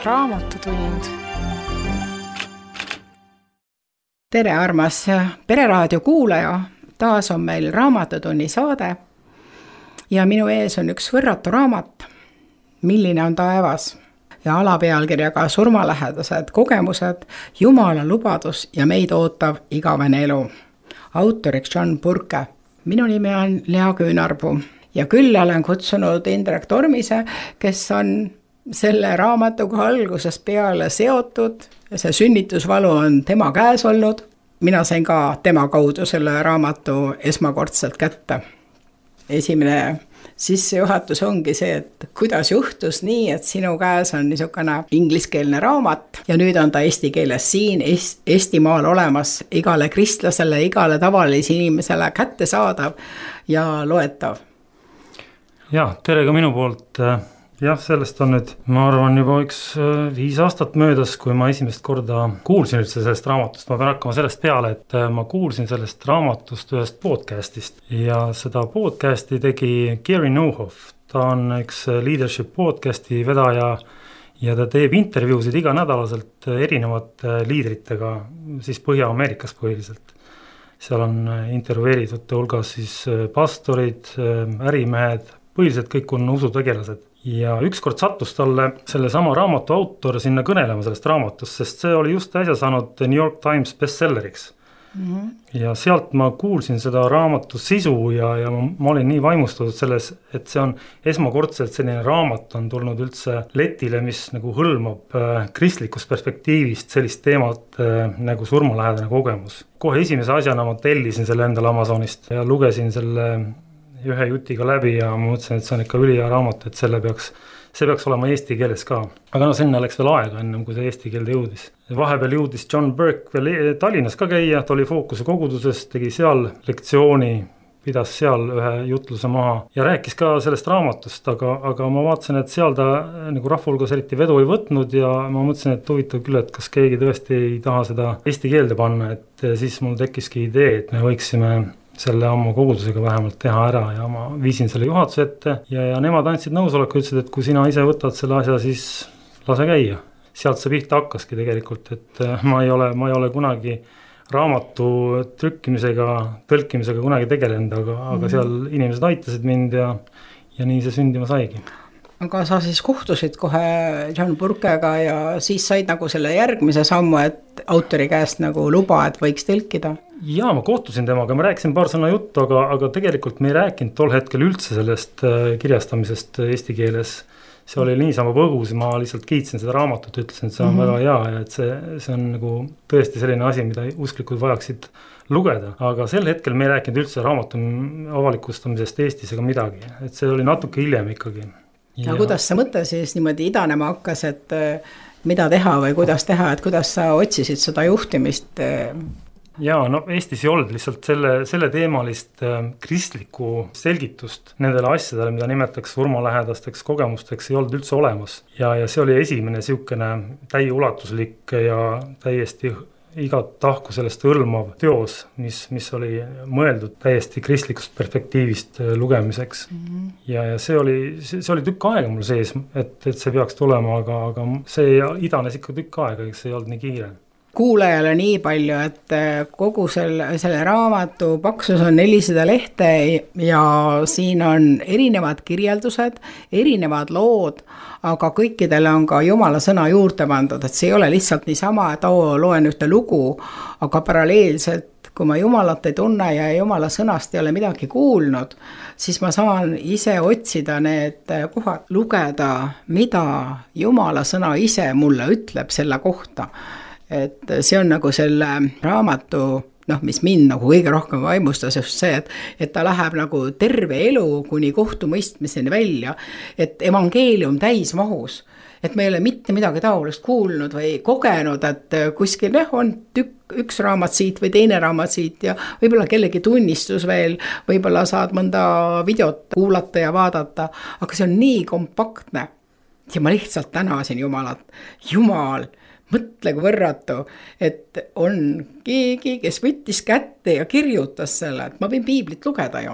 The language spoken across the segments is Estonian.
Raamatutund. Tere, armas Pereraadio kuulaja! Taas on meil Raamatutunni saade ja minu ees on üks võrratu raamat, Milline on taevas ja alapealkirjaga Surmalähedased kogemused, Jumala lubadus ja meid ootav igavene elu. Autoriks John Burke. Minu nimi on Lea Küünarpuu ja küll olen kutsunud Indrek Tormise, kes on selle raamatuga algusest peale seotud. See sünnitusvalu on tema käes olnud. Mina sain ka tema kaudu selle raamatu esmakordselt kätte. Esimene sissejuhatus ongi see, et kuidas juhtus nii, et sinu käes on niisugune ingliskeelne raamat ja nüüd on ta eesti keeles siin Eestimaal olemas igale kristlasele, igale tavalise inimesele kättesaadav ja loetav. Ja, tere ka minu poolt. Jah, sellest on nüüd, ma arvan, juba 5 aastat möödas, kui ma esimest korda kuulsin üldse sellest raamatust. Ma pean hakkama sellest peale, et ma kuulsin sellest raamatust ühest podcastist ja seda podcasti tegi Gary Neuhoff. Ta on üks leadership podcasti vedaja ja ta teeb intervjuusid iganädalaselt erinevate liidritega, siis Põhja-Ameerikas põhiliselt. Seal on intervjueeritute hulgas siis pastorid, ärimehed, põhiliselt kõik on usutegelased. Ja ükskord sattus talle selle sama raamatu autor sinna kõnelema sellest raamatust, sest see oli just äsja saanud New York Times bestselleriks. Ja sealt ma kuulsin seda raamatu sisu ja ma olin nii vaimustatud selles, et see on esmakordselt selline raamat on tulnud üldse letile, mis nagu hõlmab kristlikust perspektiivist sellist teemat nagu surmalähedane kogemus. Kohe esimese asjana ma tellisin selle endale Amazonist ja lugesin selle ühe jutiga läbi ja ma mõtlesin, et see on ikka ülihea raamat, et see peaks olema eesti keeles ka. Aga sinna läks veel aega ennem, kui see eesti keelde jõudis. Vahepeal jõudis John Burke veel Tallinnas ka käia, ta oli Fookuse koguduses, tegi seal lektsiooni, pidas seal ühe jutluse maha ja rääkis ka sellest raamatust, aga ma vaatasin, et seal ta nagu rahvulgas eriti vedu ei võtnud ja ma mõtlesin, et huvitav küll, et kas keegi tõesti ei taha seda eesti keelde panna, et siis mul tekkiski idee, et me võiksime selle ammu kogudusega vähemalt teha ära ja ma viisin selle juhatuse ette ja nemad andsid nõusoleku, ütlesid, et kui sina ise võtad selle asja, siis lase käia. Sealt see pihta hakkaski tegelikult, et ma ei ole kunagi raamatu trükkimisega, tõlkimisega kunagi tegelenud, aga seal inimesed aitasid mind ja nii see sündima saigi. Aga sa siis kohtusid kohe John Burkega ja siis said nagu selle järgmise sammu, et autori käest nagu luba, et võiks tõlkida? Jaa, ma kohtusin temaga, ma rääkisin paar sõna juttu, aga tegelikult me ei rääkinud tol hetkel üldse sellest kirjastamisest eesti keeles. See oli niisama põgus, ma lihtsalt kiitsin seda raamatut, ütlesin, et see on väga hea ja et see on nagu tõesti selline asi, mida usklikud vajaksid lugeda. Aga sel hetkel me ei rääkinud üldse raamatu avalikustamisest Eestis ega midagi, et see oli natuke hiljem ikkagi. Ja kuidas see mõte siis niimoodi idanema hakkas, et mida teha või kuidas teha, et kuidas sa otsisid seda juhtimist? Jaa, Eestis ei olnud lihtsalt selle teemalist kristlikku selgitust nendele asjadele, mida nimetaks surmalähedasteks kogemusteks, ei olnud üldse olemas. Ja see oli esimene siukene täieulatuslik ja täiesti igat tahku sellest hõlmav teos, mis oli mõeldud täiesti kristlikust perspektiivist lugemiseks. Ja see oli tükk aega mul sees, et see peaks tulema, aga see idanes ikka tükk aega, see ei olnud nii kiire. Kuulajale nii palju, et kogu selle raamatu paksus on 400 lehte ja siin on erinevad kirjeldused, erinevad lood, aga kõikidele on ka Jumala sõna juurde pandud, et see ei ole lihtsalt niisama, et loen ühte lugu, aga paralleelselt, kui ma Jumalat ei tunne ja Jumala sõnast ei ole midagi kuulnud, siis ma saan ise otsida need kohad, lugeda, mida Jumala sõna ise mulle ütleb selle kohta. Et see on nagu selle raamatu, mis mind nagu kõige rohkem vaimustas just see, et ta läheb nagu terve elu kuni kohtumõistmiseni välja, et evangeelium täismahus, et me ei ole mitte midagi taolist kuulnud või kogenud, et kuskil on üks raamat siit või teine raamat siit ja võib-olla kellegi tunnistus veel, võib-olla saad mõnda videot kuulata ja vaadata, aga see on nii kompaktne ja ma lihtsalt tänasin Jumalat. Jumal, mõtle kui võrratu, et on keegi, kes võttis kätte ja kirjutas selle, et ma võin piiblit lugeda ju.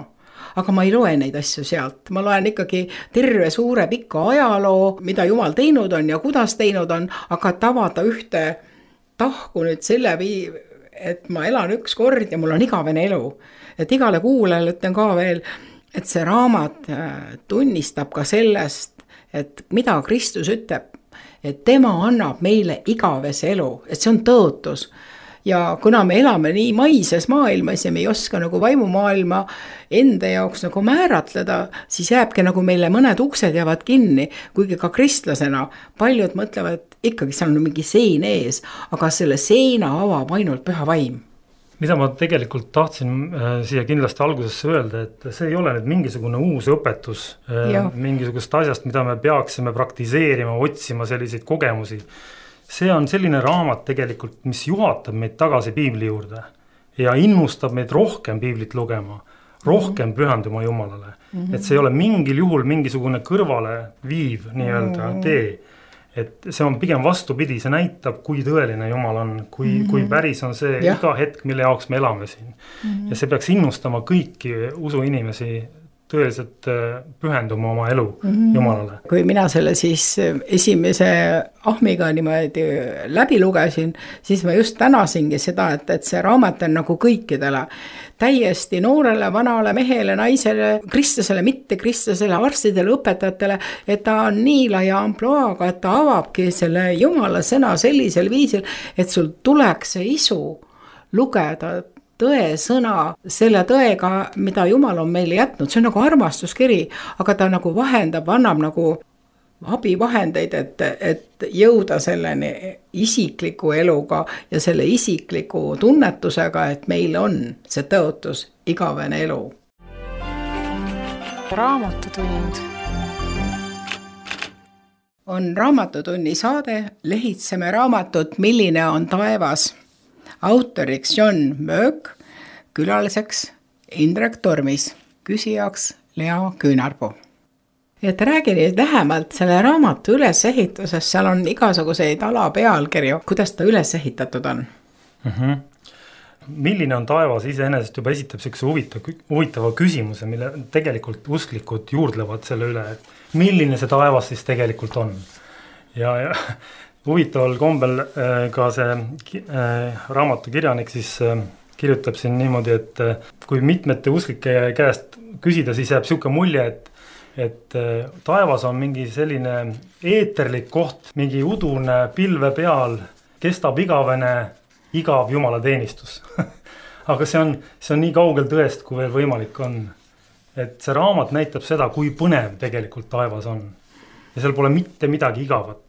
aga ma ei loe neid asju sealt, ma loen ikkagi terve suure pika ajaloo, mida Jumal teinud on ja kuidas teinud on, aga avada ühte tahku nüüd selle et ma elan üks kord ja mul on igavene elu. Et igale kuulajale ütlen ka veel, et see raamat tunnistab ka sellest, et mida Kristus ütleb, et tema annab meile igavese elu, et see on tõotus. Ja kuna me elame nii maises maailmas ja me ei oska nagu vaimumaailma enda jaoks nagu määratleda, siis jääbki nagu meile mõned uksed jäävad kinni, kuigi ka kristlasena paljud mõtlevad, ikkagi seal on mingi sein ees, aga selle seina avab ainult püha vaim. Mida ma tegelikult tahtsin siia kindlasti algusesse öelda, et see ei ole nüüd mingisugune uus õpetus mingisugust asjast, mida me peaksime praktiseerima, otsima selliseid kogemusi. See on selline raamat tegelikult, mis juhatab meid tagasi piibli juurde ja innustab meid rohkem piiblit lugema, rohkem pühenduma Jumalale. Et see ei ole mingil juhul mingisugune kõrvale viiv nii-öelda tee. Et see on pigem vastupidi, see näitab, kui tõeline Jumal on, kui päris on see iga hetk, mille jaoks me elame siin. Ja see peaks innustama kõiki usuinimesi tõeliselt pühenduma oma elu Jumalale. Kui mina selle siis esimese ahmiga niimoodi läbi lugesin, siis ma just tänasingi seda, et see raamat on nagu kõikidele, täiesti noorele, vanale, mehele, naisele, kristlasele, mitte kristlasele, arstidele, õpetajatele, et ta on nii laia amploaga, et ta avabki selle Jumala sõna sellisel viisil, et sul tuleks see isu lugeda tõe sõna selle tõega, mida Jumal on meile jätnud. See on nagu armastuskiri, aga ta nagu vahendab, annab nagu abivahendeid, et jõuda selleni isikliku eluga ja selle isikliku tunnetusega, et meil on see tõotus igavene elu. Raamatutund on Raamatutunni saade, lehitseme raamatut Milline on taevas. Autoriks John Möök, külaliseks Indrek Tormis, küsijaks Lea Küünarpuu. Et räägi nüüd lähemalt selle raamatu ülesehitusest, seal on igasuguseid alapealkirju, kuidas ta üles ehitatud on? Milline on taevas iseenesest juba esitab sellise huvitava küsimuse, mille tegelikult usklikud juurdlevad selle üle, et milline see taevas siis tegelikult on. Ja huvitaval kombel ka see raamatu kirjanik siis kirjutab siin niimoodi, et kui mitmete usklike käest küsida, siis jääb siuke mulje, et taevas on mingi selline eeterlik koht, mingi udune pilve peal, kestab igav Jumala teenistus. Aga see on nii kaugel tõest, kui veel võimalik on. Et see raamat näitab seda, kui põnev tegelikult taevas on. Ja seal pole mitte midagi igavat.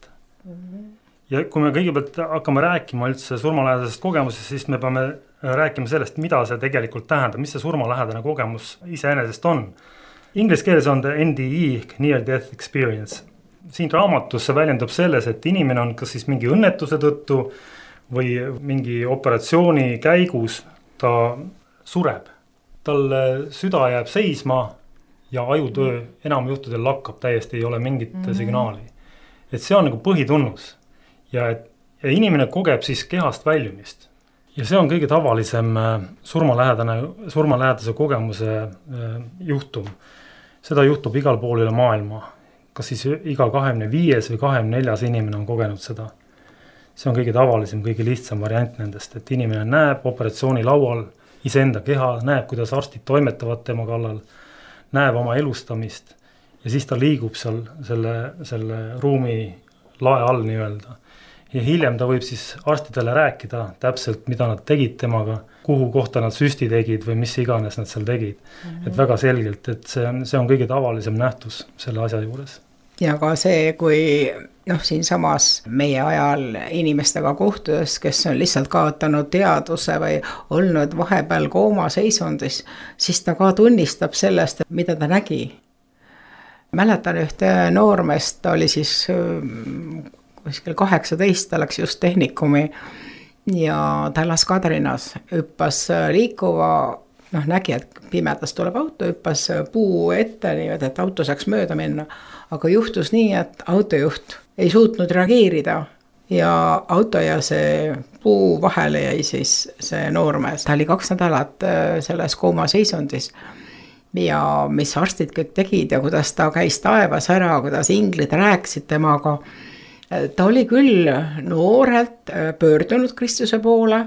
Ja kui me kõigepealt hakkame rääkima üldse surmalähedasest kogemusest, siis me peame rääkima sellest, mida see tegelikult tähendab, mis see surmalähedane kogemus iseenesest on. Inglise keeles on the NDE, Near Death Experience. Siin raamatus see väljendub selles, et inimene on kas siis mingi õnnetuse tõttu või mingi operatsiooni käigus ta sureb. Tal süda jääb seisma ja ajutöö enam juhtudel lakkab täiesti, ei ole mingit signaali. Et see on nagu põhitunnus. Ja inimene kogeb siis kehast väljumist. Ja see on kõige tavalisem surmalähedase kogemuse juhtum. Seda juhtub igal pool üle maailma. Kas siis iga 25 või 24 inimene on kogenud seda. See on kõige tavalisem, kõige lihtsam variant nendest, et inimene näeb operatsiooni laual iseenda keha, näeb, kuidas arstid toimetavad tema kallal, näeb oma elustamist ja siis ta liigub seal selle ruumi lae all nii-öelda. Ja hiljem ta võib siis arstidele rääkida täpselt, mida nad tegid temaga, kuhu kohta nad süsti tegid või mis iganes nad seal tegid. Et väga selgelt, et see on kõige tavalisem nähtus selle asja juures. Ja ka see, kui siin samas meie ajal inimestega kohtudes, kes on lihtsalt kaotanud teaduse või olnud vahepeal koomaseisundis, siis ta ka tunnistab sellest, mida ta nägi. Mäletan ühte noormest, oli siis kuskil 18, ta läks just tehnikumi ja ta elas Kadrinas, hüppas liikuva, nägi, et pimedas tuleb auto, hüppas puu ette, nii et auto saaks mööda minna, aga juhtus nii, et autojuht ei suutnud reageerida ja auto ja see puu vahele jäi siis see noormees. Ta oli 2 nädalat selles koomaseisundis ja mis arstid kõik tegid ja kuidas ta käis taevas ära, kuidas inglid rääkisid temaga. Ta oli küll noorelt pöördunud Kristuse poole,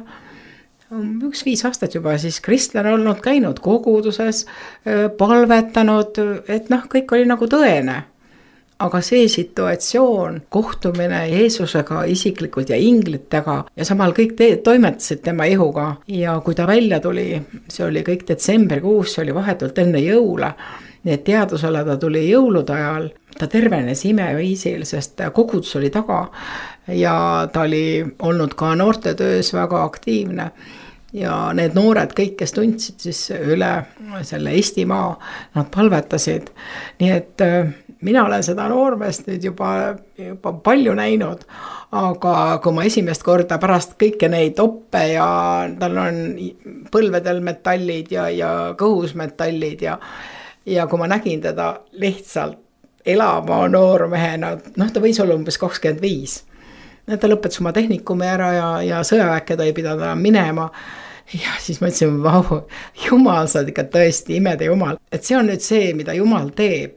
1-5 aastat juba siis kristlane olnud, käinud koguduses, palvetanud, et kõik oli nagu tõene. Aga see situatsioon, kohtumine Jeesusega isiklikult ja inglitega ja samal kõik toimetasid tema ihuga ja kui ta välja tuli, see oli kõik detsembrikuus, see oli vahetult enne jõule, nii et teadusele ta tuli jõulude ajal, ta tervenes imeviisil, sest kogudus oli taga ja ta oli olnud ka noortetöös väga aktiivne. Ja need noored kõik, kes tundsid siis üle selle Eestimaa, nad palvetasid. Nii et mina olen seda noormeest nüüd juba palju näinud, aga kui ma esimest korda pärast kõike neid oppe ja tal on põlvedel metallid ja kõhus metallid ja kui ma nägin teda lihtsalt elava noormehena, ta võis olla umbes 25. Ta lõpetas oma tehnikumi ära ja sõjaväkke ta ei pidanud enam minema. Ja siis ma ütlesin, vau, Jumal, sa oled ikka tõesti imede Jumal. Et see on nüüd see, mida Jumal teeb.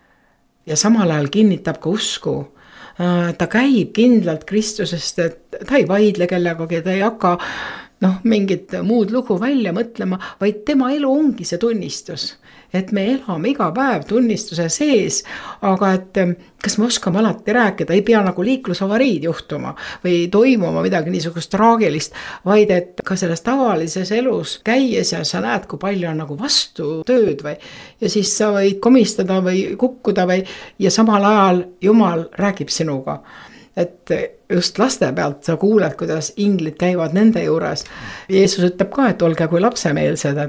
Ja samal ajal kinnitab ka usku. Ta käib kindlalt Kristusest, et ta ei vaidle kellegagi, ta ei hakka mingit muud lugu välja mõtlema, vaid tema elu ongi see tunnistus. Et me elame iga päev tunnistuse sees, aga et kas me oskame alati rääkida, ei pea nagu liiklusavariid juhtuma või toimuma midagi niisugust traagilist, vaid et ka selles tavalises elus käies ja sa näed, kui palju on nagu vastu tööd ja siis sa võid komistada või kukkuda ja samal ajal Jumal räägib sinuga. Et just laste pealt sa kuuled, kuidas inglid käivad nende juures. Jeesus ütleb ka, et olge kui lapsemeelsed,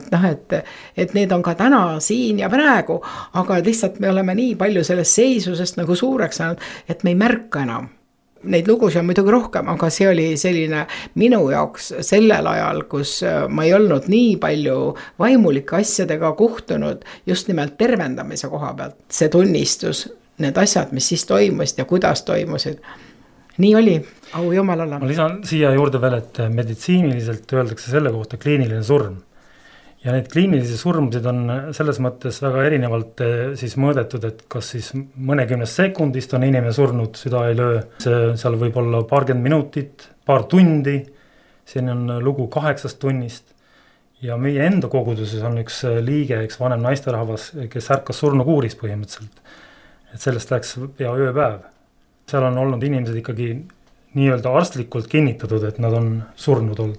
et need on ka täna siin ja praegu, aga lihtsalt me oleme nii palju sellest seisusest nagu suureks saanud, et me ei märka enam. Neid lugusi on muidugi rohkem, aga see oli selline minu jaoks sellel ajal, kus ma ei olnud nii palju vaimulike asjadega kohtunud just nimelt tervendamise koha pealt. See tunnistus, need asjad, mis siis toimusid ja kuidas toimusid. Nii oli, au Jumalale. Ma lisan siia juurde veel, et meditsiiniliselt öeldakse selle kohta kliiniline surm. Ja neid kliinilisi surmsid on selles mõttes väga erinevalt siis mõõdetud, et kas siis mõnekümnest sekundist on inimene surnud, süda ei löö. Seal võib olla 20 minutit, paar tundi, siin on lugu 8 tunnist. Ja meie enda koguduses on üks liige, üks vanem naisterahvas, kes ärkas surnukuuris põhimõtteliselt. Et sellest läks pea ööpäev. Seal on olnud inimesed ikkagi nii-öelda arstlikult kinnitatud, et nad on surnud olnud.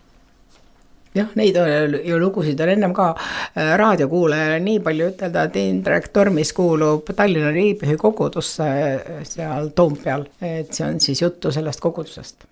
Jah, neid ju lugusid on ennem ka raadiokuulajale nii palju ütelda, et Indrek Tormis kuulub Tallinna Riibihi kogudusse seal Toompeal, et see on siis juttu sellest kogudusest.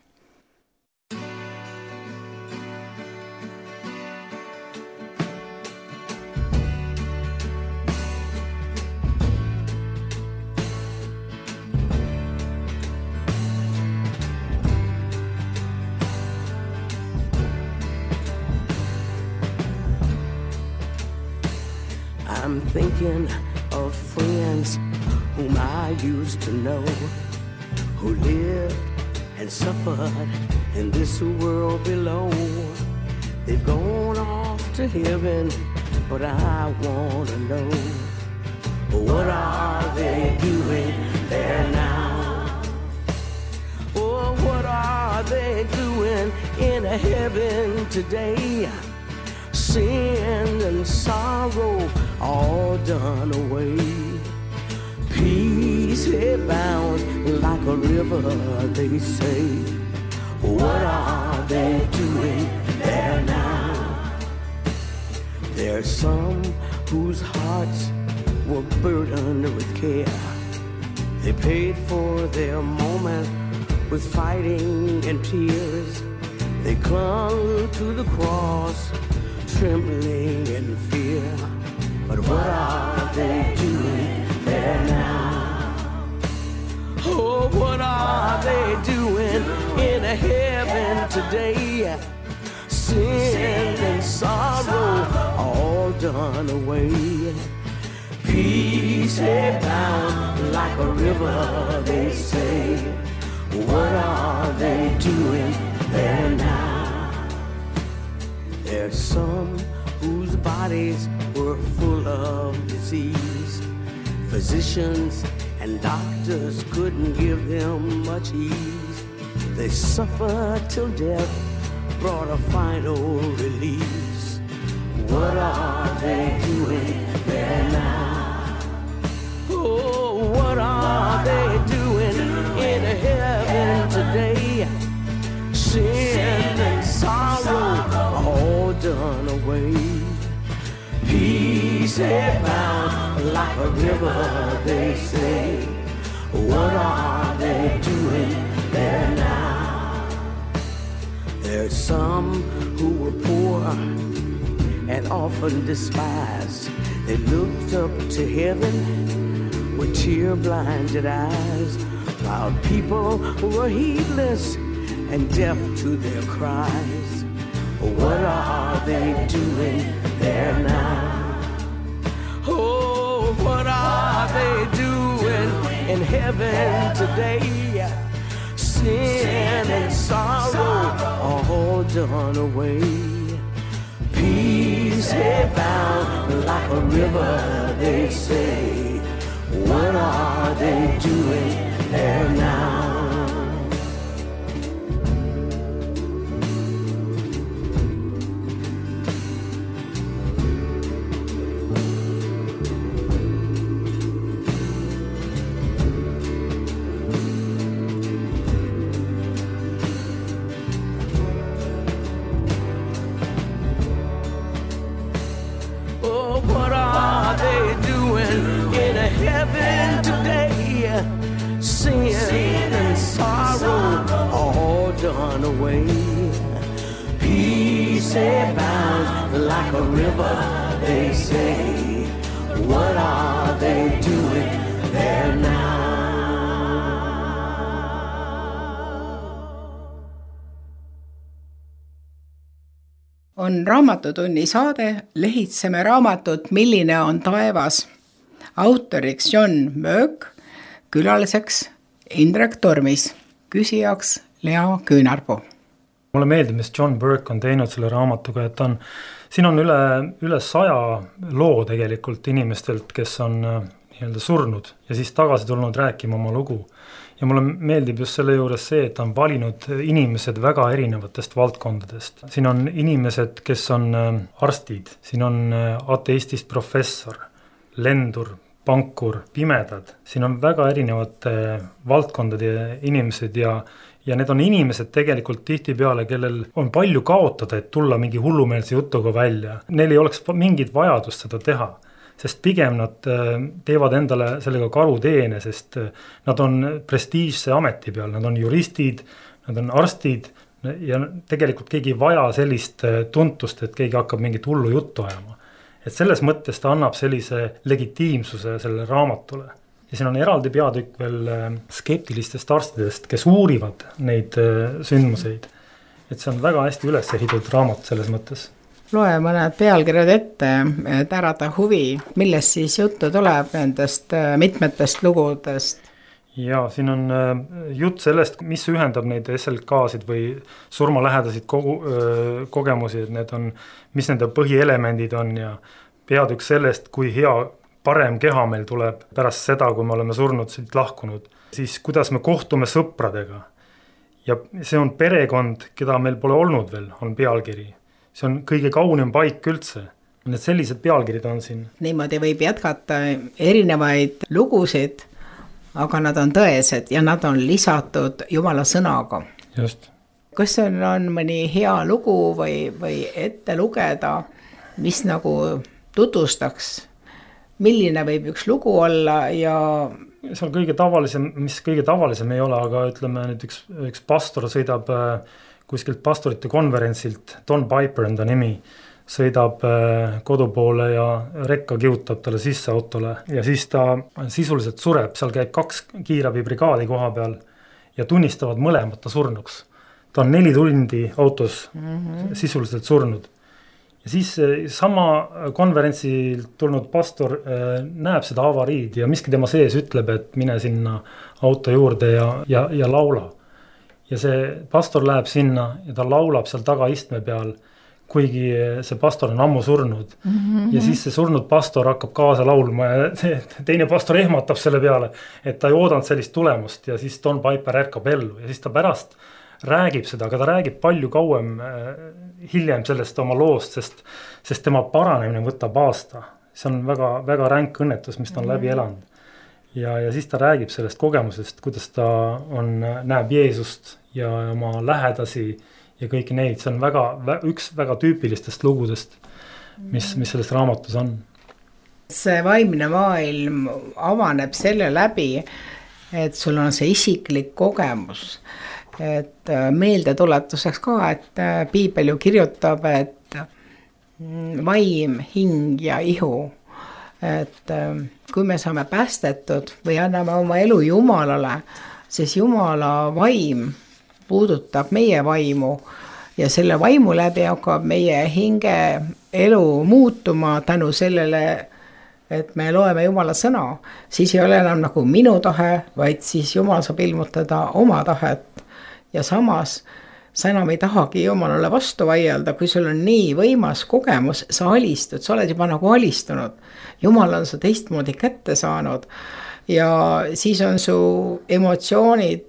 I'm thinking of friends whom I used to know, who lived and suffered in this world below. They've gone off to heaven, but I want to know, what are they doing there now? Oh, what are they doing in heaven today? Sin and sorrow all done away. Peace abounds like a river, they say. What are they doing there now? There's some whose hearts were burdened with care. They paid for their moment with fighting and tears. They clung to the cross, trembling in fear. But what are they doing there now? Oh, what are they doing in heaven today? Sin and sorrow all done away. Peace abound like a river, they say. What are they doing there now? There's some whose body bodies were full of disease. Physicians and doctors couldn't give them much ease. They suffered till death brought a final release. What are they doing there now? Oh, what are they doing in heaven today? Sin and sorrow all done away. Peace abound like a river, they say. What are they doing there now? There's some who were poor and often despised. They looked up to heaven with tear-blinded eyes, while people were heedless and deaf to their cries. What are they doing there now? Oh, what are they doing in heaven today? Sin and sorrow all done away. Peace abound like a river, they say. What are they doing there now? Sin and sorrow all done away. Peace abounds like a river, they say. What are they doing there now? On Raamatutunni saade Lehitseme raamatut Milline on taevas. Autoriks John Burke, külaliseks Indrek Tormis, küsijaks Lea Küünarpuu. Mulle meeldib, mis John Burke on teinud selle raamatuga, et siin on üle 100 loo tegelikult inimestelt, kes on nii-öelda surnud ja siis tagasi tulnud rääkima oma lugu. Ja mulle meeldib just selle juures see, et on valinud inimesed väga erinevatest valdkondadest. Siin on inimesed, kes on arstid, siin on ateistist professor, lendur, pankur, pimedad. Siin on väga erinevate valdkondade inimesed ja need on inimesed tegelikult tihtipeale, kellel on palju kaotada, et tulla mingi hullumeelse jutuga välja. Neil ei oleks mingit vajadust seda teha, sest pigem nad teevad endale sellega karuteene, sest nad on prestiižse ameti peal, nad on juristid, nad on arstid ja tegelikult keegi ei vaja sellist tuntust, et keegi hakkab mingit hullu juttu ajama. Et selles mõttes ta annab sellise legitiimsuse sellele raamatule. Ja siin on eraldi peatükk veel skeptilistest arstidest, kes uurivad neid sündmuseid. Et see on väga hästi üles ehitatud raamat selles mõttes. Loe mõned pealkirjad ette, et ärata huvi, millest siis juttu tuleb nendest mitmetest lugudest. Ja siin on jutt sellest, mis ühendab neid SLK-sid või surmalähedasid kogemusi, et need on, mis nende põhielemendid on ja peatükk sellest, kui hea parem keha meil tuleb pärast seda, kui me oleme surnud, siit lahkunud. Siis kuidas me kohtume sõpradega. Ja see on perekond, keda meil pole olnud veel, on pealkiri. See on kõige kaunim paik üldse. Need sellised pealkirid on siin. Niimoodi võib jätkata erinevaid lugusid, aga nad on tõesed ja nad on lisatud Jumala sõnaga. Just. Kas on mõni hea lugu või ette lugeda, mis nagu tutvustaks, milline võib üks lugu olla ja... See on kõige tavalisem, mis kõige tavalisem ei ole, aga ütleme nüüd üks pastor sõidab kuskilt pastorite konverentsilt, Don Piper on ta nimi, sõidab kodu poole ja rekka kiutab talle sisse autole ja siis ta sisuliselt sureb, seal käib 2 kiirabibrigaadi koha peal ja tunnistavad mõlemad ta surnuks. Ta on 4 tundi autos sisuliselt surnud. Ja siis sama konverentsilt tulnud pastor näeb seda avariid ja miski tema sees ütleb, et mine sinna auto juurde ja laula. Ja see pastor läheb sinna ja ta laulab seal tagaistme peal kuigi see pastor on ammu surnud. Ja siis see surnud pastor hakkab kaasa laulma ja teine pastor ehmatab selle peale, et ta ei oodanud sellist tulemust ja siis Don Piper ärkab ellu ja siis ta pärast räägib seda, aga ta räägib palju kauem hiljem sellest oma loost, sest tema paranemine võtab aasta. See on väga, väga ränk õnnetus, mis ta on läbi elanud. Ja siis ta räägib sellest kogemusest, kuidas ta näeb Jeesust ja oma lähedasi ja kõiki neid, see on üks väga tüüpilistest lugudest, mis selles raamatus on. See vaimne maailm avaneb selle läbi, et sul on see isiklik kogemus, et meeldetuletuseks ka, et piibel ju kirjutab, et vaim, hing ja ihu, et kui me saame päästetud või anname oma elu Jumalale, siis Jumala vaim puudutab meie vaimu ja selle vaimu läbi hakkab meie hinge elu muutuma tänu sellele, et me loeme Jumala sõna. Siis ei ole enam nagu minu tahe, vaid siis Jumal saab ilmutada oma tahet. Ja samas sa enam ei tahagi Jumalale vastu vaielda, kui sul on nii võimas kogemus, sa alistud, sa oled juba nagu alistunud. Jumal on su teistmoodi kätte saanud. Ja siis on su emotsioonid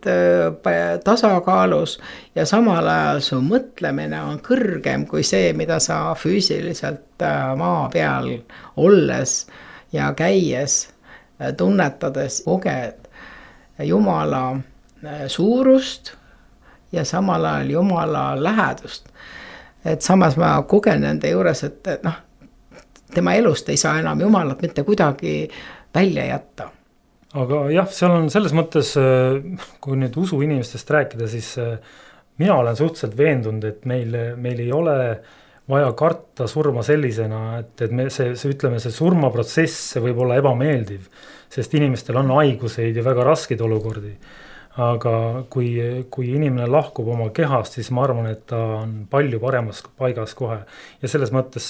tasakaalus ja samal ajal su mõtlemine on kõrgem kui see, mida sa füüsiliselt maa peal olles ja käies, tunnetades, koged Jumala suurust ja samal ajal Jumala lähedust. Et samas ma kogen nende juures, et tema elust ei saa enam Jumalat mitte kuidagi välja jätta. Aga jah, seal on selles mõttes, kui nüüd usu inimestest rääkida, siis mina olen suhteliselt veendunud, et meil ei ole vaja karta surma sellisena, et ütleme, see surmaprotsess võib olla ebameeldiv, sest inimestel on haiguseid ja väga raskeid olukordi. Aga kui inimene lahkub oma kehast, siis ma arvan, et ta on palju paremas paigas kohe. Ja selles mõttes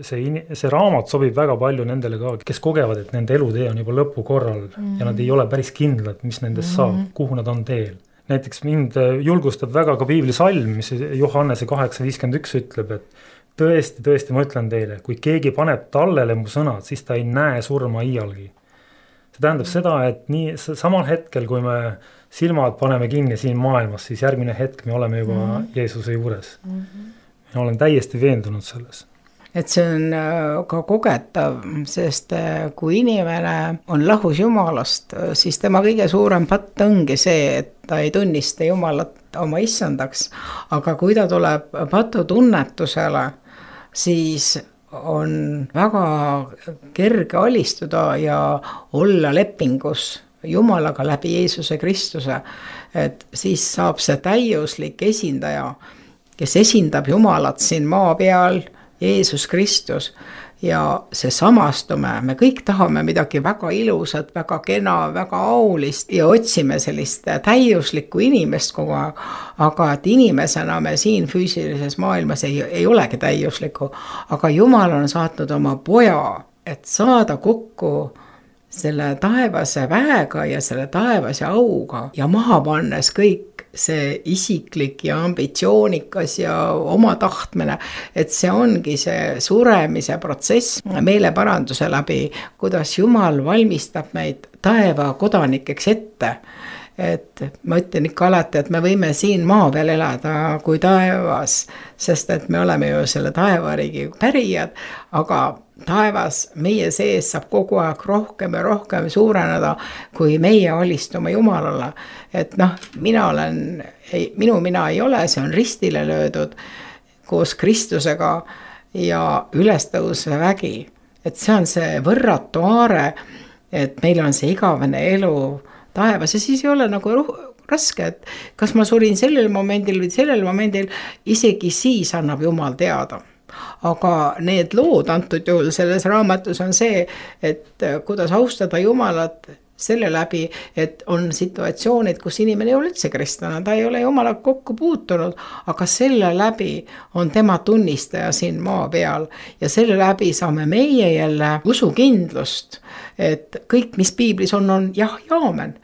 see raamat sobib väga palju nendele ka, kes kogevad, et nende elutee on juba lõpukorral ja nad ei ole päris kindlad, mis nendest saab, kuhu nad on teel. Näiteks mind julgustab väga ka piibli salm, mis Johannese 8:51 ütleb, et tõesti ma ütlen teile, kui keegi paneb tallele mu sõnad, siis ta ei näe surma iialgi. See tähendab seda, et nii samal hetkel, kui me silmad paneme kinni siin maailmas, siis järgmine hetk me oleme juba Jeesuse juures. Ja olen täiesti veendunud selles. Et see on ka kogetav, sest kui inimene on lahus Jumalast, siis tema kõige suurem patt ongi see, et ta ei tunnista Jumalat oma issandaks. Aga kui ta tuleb patutunnetusele, siis on väga kerge alistuda ja olla lepingus Jumalaga läbi Jeesuse Kristuse, et siis saab see täiuslik esindaja, kes esindab Jumalat siin maa peal, Jeesus Kristus, ja see samastume, me kõik tahame midagi väga ilusat, väga kena, väga aulist ja otsime sellist täiuslikku inimest kogu aeg, aga et inimesena me siin füüsilises maailmas ei olegi täiuslikku, aga Jumal on saatnud oma poja, et saada kokku selle taevase väega ja selle taevase auga ja maha pannes kõik see isiklik ja ambitsioonikas ja oma tahtmine, et see ongi see suremise protsess meeleparanduse läbi, kuidas Jumal valmistab meid taeva kodanikeks ette. Et ma ütlen ikka alati, et me võime siin maa peal elada kui taevas, sest et me oleme ju selle taevariigi pärijad, aga taevas meie sees saab kogu aeg rohkem ja rohkem suureneda, kui meie alistume Jumalale. Et minu mina ei ole, see on ristile löödud koos Kristusega ja ülestõuse vägi. Et see on see võrratu aare, et meil on see igavene elu taevas ja siis ei ole nagu raske, et kas ma surin sellel momendil või sellel momendil, isegi siis annab Jumal teada. Aga need lood antud juhul selles raamatus on see, et kuidas austada Jumalat selle läbi, et on situatsioonid, kus inimene ei ole üldse kristlane, ta ei ole Jumala kokku puutunud, aga selle läbi on tema tunnistaja siin maa peal ja selle läbi saame meie jälle usukindlust, et kõik, mis piiblis on jah ja aamen.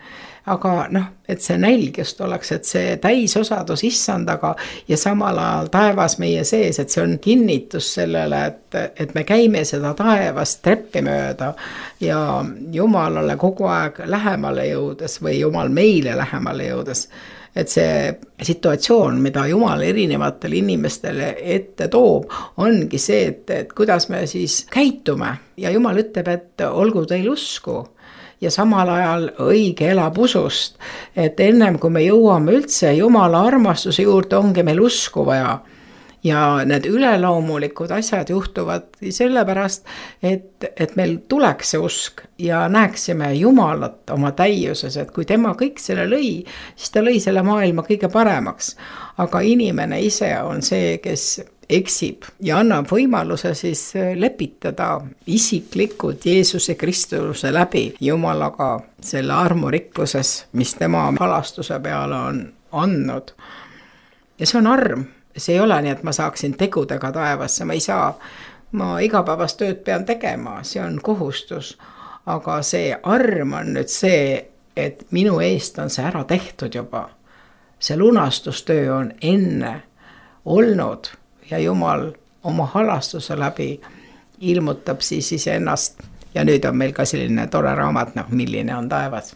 aga et see nälg just oleks, et see täisosadus issandaga ja samal ajal taevas meie sees, et see on kinnitus sellele, et me käime seda taevast treppi mööda ja Jumalale kogu aeg lähemale jõudes või Jumal meile lähemale jõudes. Et see situatsioon, mida Jumal erinevatele inimestele ette toob, ongi see, et kuidas me siis käitume ja Jumal ütleb, et olgu teil usku ja samal ajal õige elab usust, et ennem kui me jõuame üldse Jumala armastuse juurde, ongi meil usku vaja. Ja need üleloomulikud asjad juhtuvad sellepärast, et meil tuleks see usk ja näeksime Jumalat oma täiuses, et kui tema kõik selle lõi, siis ta lõi selle maailma kõige paremaks. Aga inimene ise on see, kes eksib ja annab võimaluse siis lepitada isiklikult Jeesuse Kristuse läbi Jumalaga selle armurikkuses, mis tema halastuse peale on andnud. Ja see on arm. See ei ole nii, et ma saaksin tegudega taevasse, ma ei saa, ma igapäevast tööd pean tegema, see on kohustus, aga see arm on nüüd see, et minu eest on see ära tehtud juba. See lunastustöö on enne olnud ja Jumal oma halastuse läbi ilmutab siis ennast ja nüüd on meil ka selline tore raamat, milline on taevas.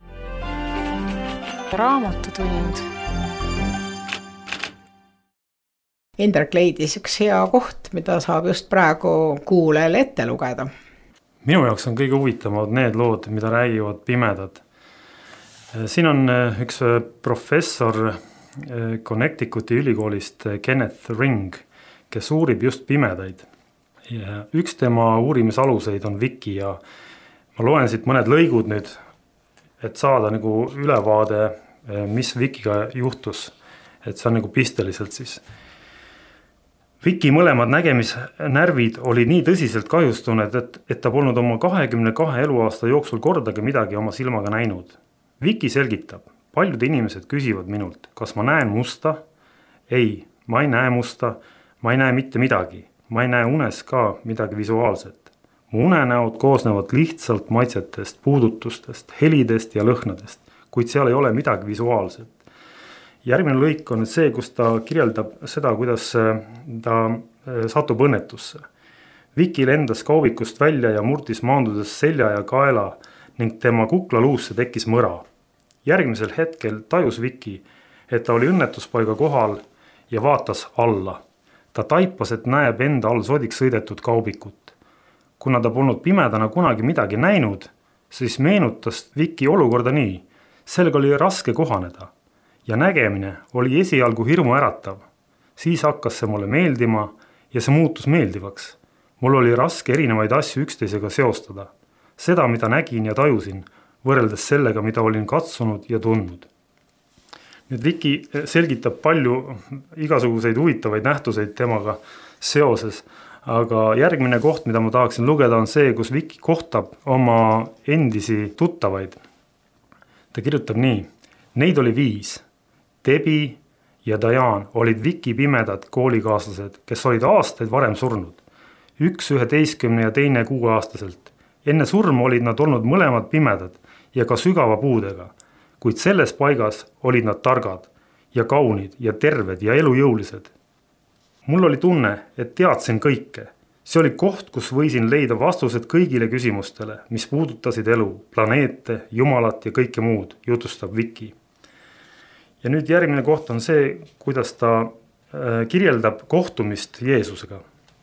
Raamatutund. Indrek leidis üks hea koht, mida saab just praegu kuulajale ette lugeda. Minu jaoks on kõige huvitavamad need lood, mida räägivad pimedad. Siin on üks professor Connecticuti ülikoolist Kenneth Ring, kes uurib just pimedaid. Ja üks tema uurimisaluseid on Wiki ja ma loen siit mõned lõigud nüüd, et saada nagu ülevaade, mis Wikiga juhtus. Et see on nagu pisteliselt siis. Wiki mõlemad nägemisnärvid oli nii tõsiselt kahjustunud, et ta polnud oma 22 eluaasta jooksul kordagi midagi oma silmaga näinud. Wiki selgitab, paljud inimesed küsivad minult, kas ma näen musta? Ei, ma ei näe musta, ma ei näe mitte midagi, ma ei näe unes ka midagi visuaalset. Mu unenäod koosnevad lihtsalt maitsetest, puudutustest, helidest ja lõhnadest, kuid seal ei ole midagi visuaalset. Järgmine lõik on see, kus ta kirjeldab seda, kuidas ta satub õnnetusse. Wiki lendas kaubikust välja ja murdis maandudes selja ja kaela ning tema kuklaluusse tekkis mõra. Järgmisel hetkel tajus Wiki, et ta oli õnnetuspaiga kohal ja vaatas alla. Ta taipas, et näeb enda all sodiks sõidetud kaubikut. Kuna ta polnud pimedana kunagi midagi näinud, siis meenutas Wiki olukorda nii. Sellega oli raske kohaneda. Ja nägemine oli esialgu hirmu äratav. Siis hakkas see mulle meeldima ja see muutus meeldivaks. Mul oli raske erinevaid asju üksteisega seostada. Seda, mida nägin ja tajusin, võrreldes sellega, mida olin katsunud ja tundnud. Nüüd Wiki selgitab palju igasuguseid huvitavaid nähtuseid temaga seoses, aga järgmine koht, mida ma tahaksin lugeda, on see, kus Wiki kohtab oma endisi tuttavaid. Ta kirjutab nii. Neid oli 5. Debbie ja Diane olid Wiki pimedad koolikaaslased, kes olid aastaid varem surnud. Üks 11 ja teine 6-aastaselt. Enne surma olid nad olnud mõlemad pimedad ja ka sügava puudega, kuid selles paigas olid nad targad ja kaunid ja terved ja elujõulised. Mul oli tunne, et teadsin kõike. See oli koht, kus võisin leida vastused kõigile küsimustele, mis puudutasid elu, planeete, Jumalat ja kõike muud, jutustab Wiki. Ja nüüd järgmine koht on see, kuidas ta kirjeldab kohtumist Jeesusega.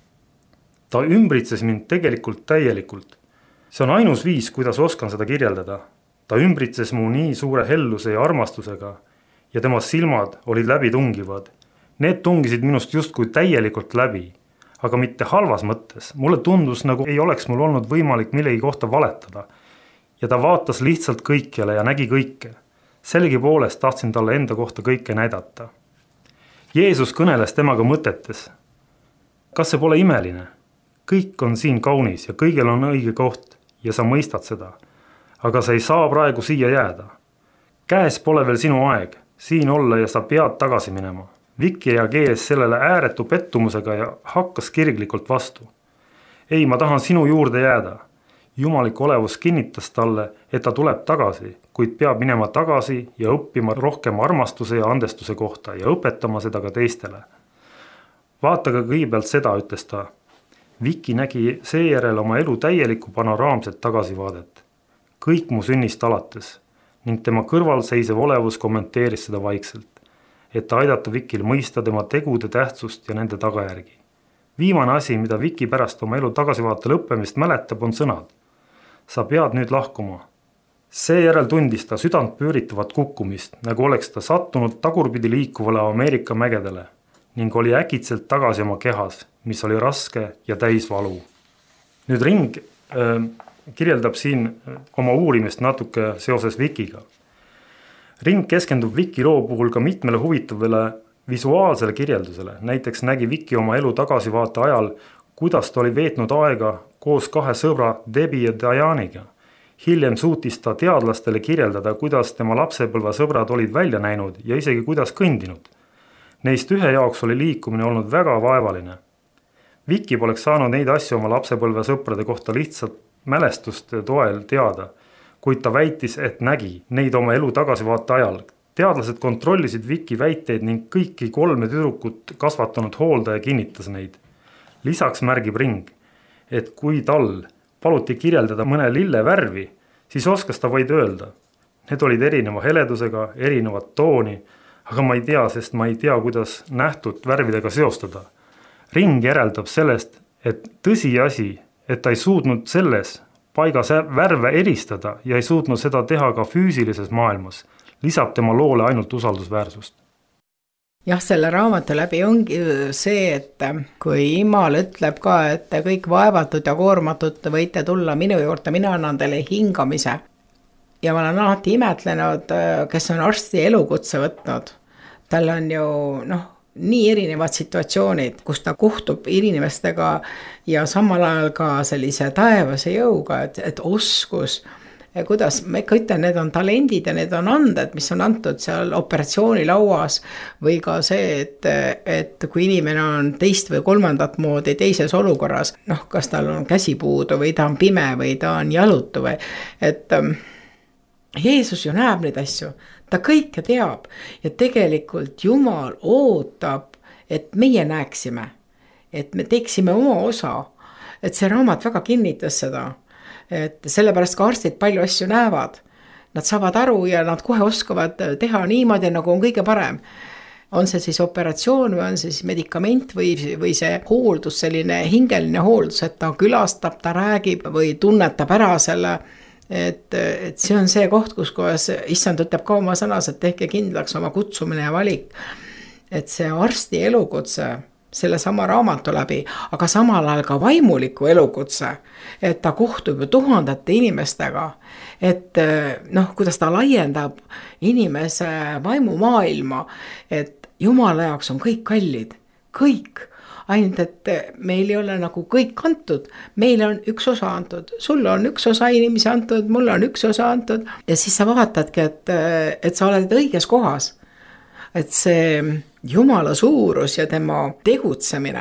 Ta ümbritses mind tegelikult täielikult. See on ainus viis, kuidas oskan seda kirjeldada. Ta ümbritses mu nii suure helluse ja armastusega ja tema silmad olid läbitungivad. Need tungisid minust justkui täielikult läbi, aga mitte halvas mõttes. Mulle tundus, nagu ei oleks mul olnud võimalik millegi kohta valetada. Ja ta vaatas lihtsalt kõikjale ja nägi kõike. Sellegi poolest tahtsin talle enda kohta kõike näidata. Jeesus kõneles temaga mõtetes. Kas see pole imeline? Kõik on siin kaunis ja kõigel on õige koht ja sa mõistad seda. Aga sa ei saa praegu siia jääda. Käes pole veel sinu aeg, siin olla ja sa pead tagasi minema. Wiki reageeris sellele ääretu pettumusega ja hakkas kirglikult vastu. Ei, ma tahan sinu juurde jääda. Jumalik olevus kinnitas talle, et ta tuleb tagasi, kuid peab minema tagasi ja õppima rohkem armastuse ja andestuse kohta ja õpetama seda ka teistele. Vaatage kõigepealt seda, ütles ta. Viki nägi seejärel oma elu täielikku panoraamset tagasivaadet. Kõik mu sünnist alates ning tema kõrval seisev olevus kommenteeris seda vaikselt, et aidata Vikil mõista tema tegude tähtsust ja nende tagajärgi. Viimane asi, mida Viki pärast oma elu tagasivaate lõppemist mäletab, on sõnad. Sa pead nüüd lahkuma. Seejärel tundis ta südant pööritavat kukkumist, nagu oleks ta sattunud tagurpidi liikuvale Ameerika mägedele ning oli äkitselt tagasi oma kehas, mis oli raske ja täis valu. Nüüd Ring kirjeldab siin oma uurimist natuke seoses Vikiga. Ring keskendub Viki loo puhul ka mitmele huvitavale visuaalsele kirjeldusele. Näiteks nägi Viki oma elu tagasivaate ajal, kuidas ta oli veetnud aega koos 2 sõbra Debbie ja Diane'iga. Hiljem suutis ta teadlastele kirjeldada, kuidas tema lapsepõlve sõbrad olid välja näinud ja isegi kuidas kõndinud. Neist ühe jaoks oli liikumine olnud väga vaevaline. Viki poleks saanud neid asju oma lapsepõlve sõprade kohta lihtsalt mälestuste toel teada, kuid ta väitis, et nägi neid oma elu tagasivaate ajal. Teadlased kontrollisid Viki väiteid ning kõiki 3 tüdrukut kasvatanud hooldaja kinnitas neid. Lisaks märgib Ring, et kui tal paluti kirjeldada mõne lille värvi, siis oskas ta vaid öelda. Need olid erineva heledusega, erinevat tooni, aga ma ei tea, sest ma ei tea, kuidas nähtut värvidega seostada. Ring järeldab sellest, et tõsiasi, et ta ei suutnud selles paigas värve eristada ja ei suutnud seda teha ka füüsilises maailmas, lisab tema loole ainult usaldusväärsust. Jah, selle raamatu läbi ongi see, et kui Imal ütleb ka, et kõik vaevatud ja koormatud võite tulla minu juurde, mina annan teile hingamise. Ja ma olen alati imetlenud, kes on arsti elukutse võtnud. Tal on ju nii erinevad situatsioonid, kus ta kohtub inimestega ja samal ajal ka sellise taevase jõuga, et oskus, kuidas ma ikka ütlen, need on talendid ja need on anded, mis on antud seal operatsioonilauas või ka see, et kui inimene on teist või 3. moodi teises olukorras, kas tal on käsi puudu või ta on pime või ta on jalutu või, et Jeesus ju näeb neid asju, ta kõike teab ja tegelikult Jumal ootab, et meie näeksime, et me teeksime oma osa, et see raamat väga kinnitas seda. Et sellepärast ka arstid palju asju näevad. Nad saavad aru ja nad kohe oskavad teha niimoodi, nagu on kõige parem. On see siis operatsioon või on see siis medikament või see hooldus, selline hingeline hooldus, et ta külastab, ta räägib või tunnetab ära selle, et see on see koht, kus kohas issand ütleb ka oma sõnas, et tehke kindlaks oma kutsumine ja valik. Et see arsti elukutse selle sama raamatu läbi, aga samal ajal ka vaimuliku elukutse, et ta kohtub ju tuhandete inimestega, et kuidas ta laiendab inimese vaimumaailma, et Jumala jaoks on kõik kallid, kõik, ainult et meil ei ole nagu kõik antud, meile on üks osa antud, sulle on üks osa inimesi antud, mulle on üks osa antud ja siis sa vaatadki, et sa oled õiges kohas. Et see Jumala suurus ja tema tegutsemine,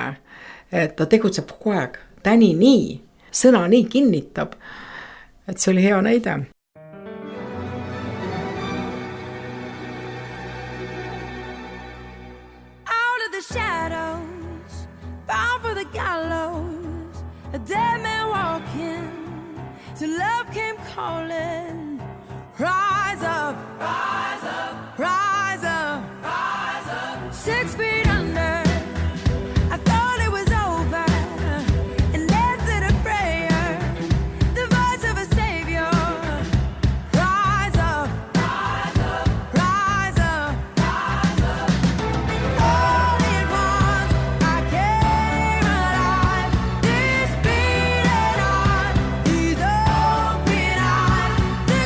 et ta tegutseb kogu aeg, täni nii, sõna nii kinnitab, et see oli hea näide. Out of the shadows, bound for the gallows, a dead man walking, till love came calling, rise up, rise up, rise up. 6 feet under, I thought it was over, and answered a prayer, the voice of a savior. Rise up, rise up, rise up, rise up. All at once, I came alive, this beating heart, these open eyes, the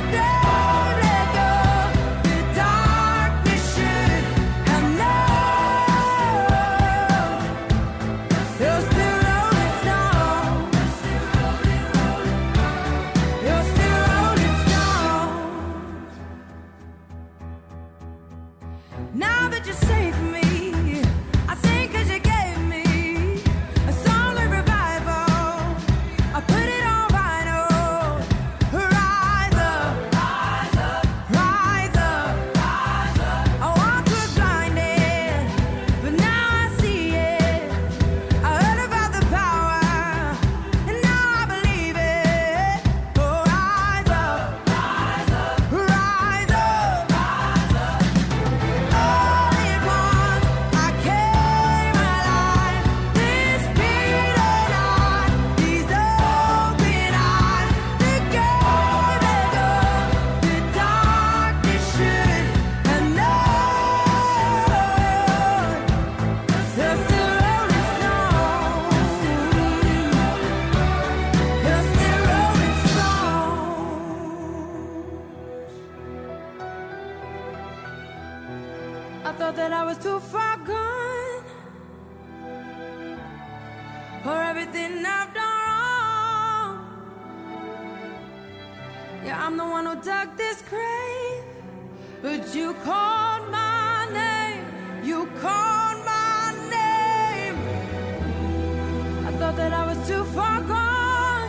that I was too far gone for everything I've done wrong. Yeah, I'm the one who dug this grave, but you called my name. You called my name. I thought that I was too far gone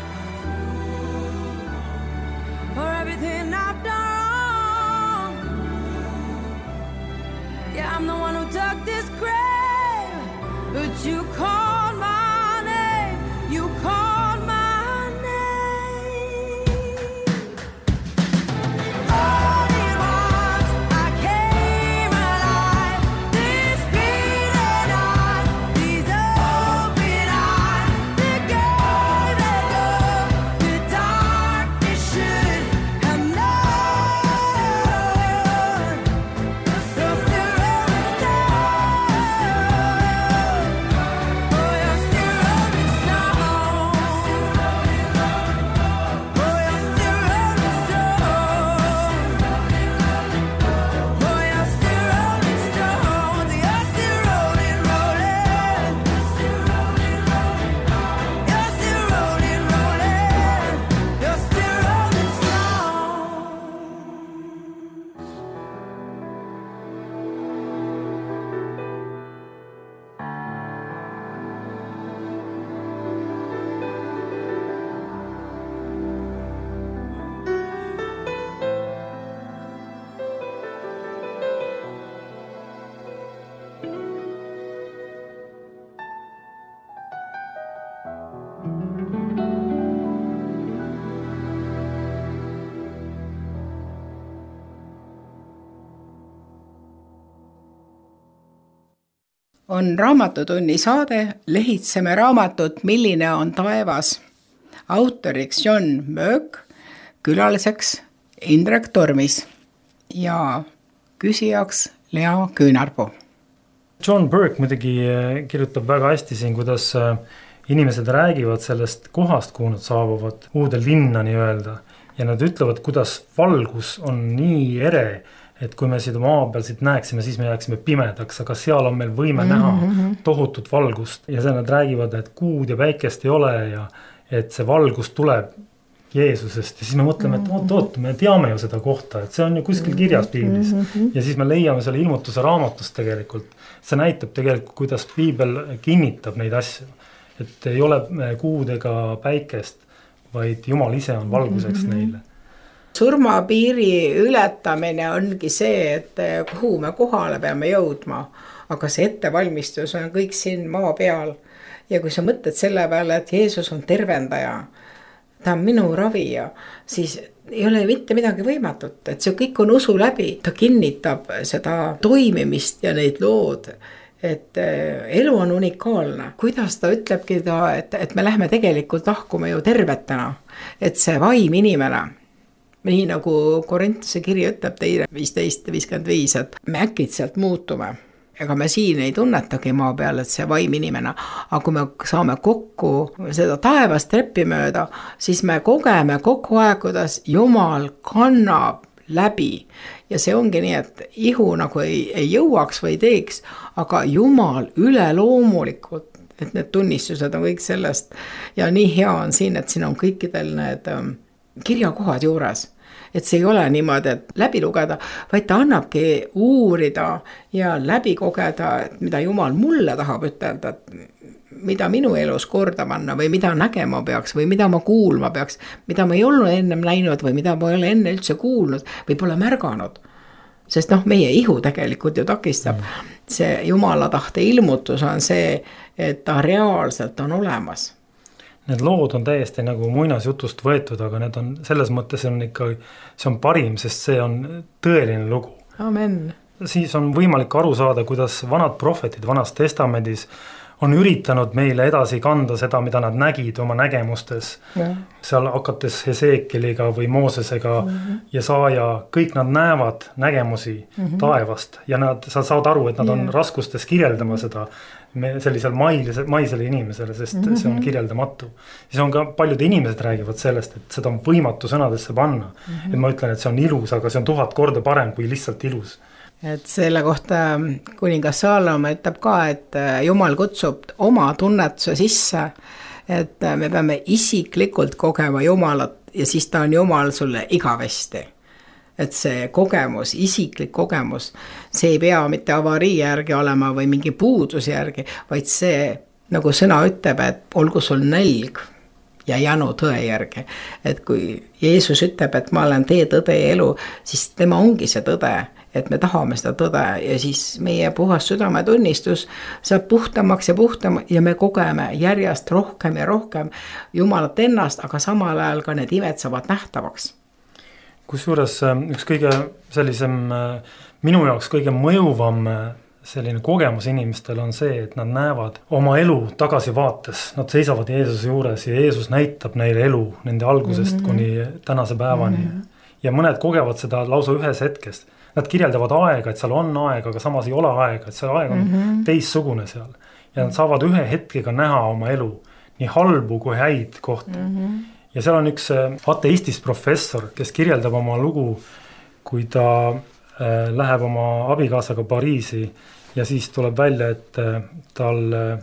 for everything I've done wrong. Yeah, I'm the one who dug this grave, but you called my name. You called my name. All at once I came alive. This beating heart, these open eyes, the gate that the darkness should have known. You're still rolling stone. Oh, you're still rolling stone. Oh, you're still rolling stone. Oh, you're still rolling stone. You're still rolling, rolling. You're still rolling, rolling. You're still rolling stone. On Raamatutunni saade Lehitseme raamatut, milline on taevas. Autoriks John Möök, külaliseks Indrek Tormis ja küsijaks Lea Küünarpuu. John Burke muidugi kirjutab väga hästi siin, kuidas inimesed räägivad sellest kohast, kuhu nad saabuvad, uude linna nii öelda. Ja nad ütlevad, kuidas valgus on nii ere, et kui me siit maa peal siit näeksime, siis me jääksime pimedaks, aga seal on meil võime näha tohutut valgust. Ja see nad räägivad, et kuud ja päikest ei ole ja et see valgus tuleb Jeesusest. Ja siis me mõtleme, et oot, me teame ju seda kohta, et see on ju kuskil kirjas piiblis. Ja siis me leiame selle ilmutuse raamatust tegelikult. See näitab tegelikult, kuidas piibel kinnitab neid asju. Et ei ole kuud ega päikest, vaid Jumal ise on valguseks neile. Surmapiiri ületamine ongi see, et kuhu me kohale peame jõudma, aga see ettevalmistus on kõik siin maa peal. Ja kui sa mõtled selle peale, et Jeesus on tervendaja, ta on minu ravija, siis ei ole mitte midagi võimatut, et see kõik on usu läbi. Ta kinnitab seda toimimist ja neid lood, et elu on unikaalne. Kuidas ta ütlebki ta, et me lähme tegelikult lahkume ju tervetena, et see vaim inimene, nii nagu Korintuse kiri ütleb teile 15:55, et me äkitselt muutume. Ega me siin ei tunnetagi maa peal, et see vaim inimene, aga kui me saame kokku seda taevast treppi mööda, siis me kogeme kogu aeg, kuidas Jumal kannab läbi. Ja see ongi nii, et ihu nagu ei jõuaks või teeks, aga Jumal üleloomulikult, et need tunnistused on kõik sellest. Ja nii hea on siin, et siin on kõikidel need kirjakohad juures. Et see ei ole niimoodi, et läbi lugeda, vaid ta annabki uurida ja läbi kogeda, et mida Jumal mulle tahab ütelda, et mida minu elus korda panna või mida nägema peaks või mida ma kuulma peaks, mida ma ei olnud ennem näinud või mida ma ei ole enne üldse kuulnud või pole märganud. Sest meie ihu tegelikult ju takistab. See Jumala tahte ilmutus on see, et ta reaalselt on olemas. Need lood on täiesti nagu muinasjutust võetud, aga need on selles mõttes on ikka, see on parim, sest see on tõeline lugu. Amen. Siis on võimalik aru saada, kuidas vanad prohvetid vanas testamendis on üritanud meile edasi kanda seda, mida nad nägid oma nägemustes. Seal hakates Heseekeliga või Moosesega Jesaaja, kõik nad näevad nägemusi taevast ja sa saad aru, et nad on raskustes kirjeldama seda sellisel maisele inimesele, sest see on kirjeldamatu. Siis on ka paljud inimesed räägivad sellest, et seda on võimatu sõnadesse panna. Et ma ütlen, et see on ilus, aga see on 1000 korda parem kui lihtsalt ilus. et selle kohta kuningas Saalom ütleb ka, et Jumal kutsub oma tunnetuse sisse, et me peame isiklikult kogema Jumalat ja siis ta on Jumal sulle igavesti. Et see kogemus, isiklik kogemus, see ei pea mitte avarii järgi olema või mingi puudus järgi, vaid see, nagu sõna ütleb, et olgu sul nälg ja janu tõe järgi. Et kui Jeesus ütleb, et ma olen tee, tõde ja elu, siis tema ongi see tõde, et me tahame seda tõde ja siis meie puhas südametunnistus saab puhtamaks ja me kogeme järjest rohkem ja rohkem Jumalat ennast, aga samal ajal ka need imed saavad nähtavaks. Kusjuures üks kõige sellisem, minu jaoks kõige mõjuvam selline kogemus inimestel on see, et nad näevad oma elu tagasivaates. Nad seisavad Jeesuse juures ja Jeesus näitab neile elu nende algusest kuni tänase päevani. Ja mõned kogevad seda lausa ühes hetkest. Nad kirjeldavad aega, et seal on aega, aga samas ei ole aega, et see aeg on teissugune seal. Ja nad saavad ühe hetkega näha oma elu, nii halbu kui häid kohta. Ja seal on üks ateistist professor, kes kirjeldab oma lugu, kui ta läheb oma abikaasaga Pariisi ja siis tuleb välja, et tal